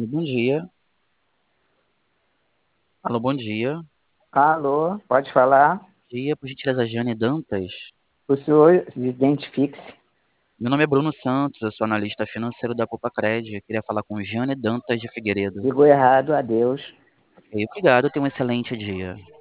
Alô, bom dia. Alô, bom dia. Bom Alô, pode falar? dia, por gentileza, Jane Dantas. O senhor identifique-se. Meu nome é Bruno Santos, eu sou analista financeiro da Copacred. Eu queria falar com Jane Dantas de Figueiredo. Ligou errado, adeus. Ok, obrigado, tenha um excelente dia.